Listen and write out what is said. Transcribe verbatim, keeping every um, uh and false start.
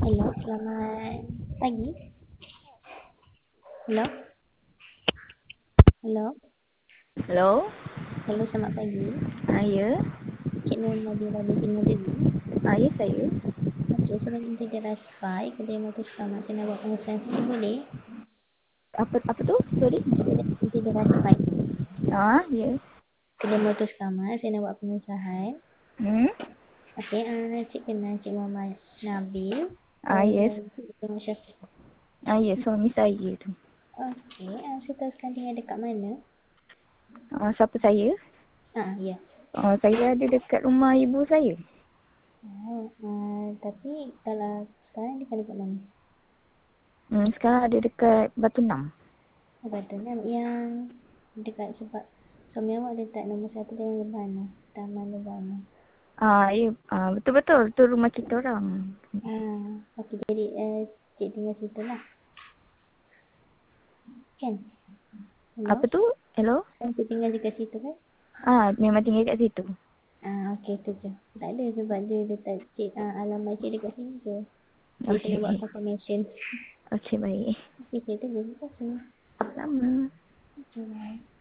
Hello, selamat pagi. Hello? Hello? Hello? Hello, selamat pagi. Ah, ya? Cik Nur Nabila binti Mudewi. Ah, ya saya. Okey, saya ingin jadi raspai kedai motor selamat saya nak buat pengesahan sikit boleh? Apa apa tu? Sorry. Saya ingin jadi raspai Ah, ya. kedai motor selamat saya nak buat pengesahan. Hmm? Okey, uh, Cik kenal Cik Muhammad Nabil. Ah, Uh, yes. dan Cik Muhammad Syafiq. Ah, ya, suami saya tu. Okey, uh, saya tahu sekarang tinggal dekat mana? Ah, siapa saya? Ah, ya. Ah, saya ada dekat rumah ibu saya. Oh, uh, tapi kalau sekarang dia dekat mana? Hmm, sekarang ada dekat Batu Enam. Apa tu kan yang dekat sebab suami awak letak nombor satu dengan Lebana, Taman Lebana. Ah, ya. Ah, betul-betul. Tu rumah kita orang. Ah, okey jadi eh, cik tinggal situ lah. Kan? Hello? Apa tu? Hello? Kan cik tinggal dekat situ kan? Ah, memang tinggal kat situ. Ah, okey tu je. Tak ada sebab dia letak cik ah, alamat cik dekat sini je. Jadi saya nak buat Okey. confirmation. Okey, baik. Okey, cik tu je. Terima kasih. Sama. Okay, bye.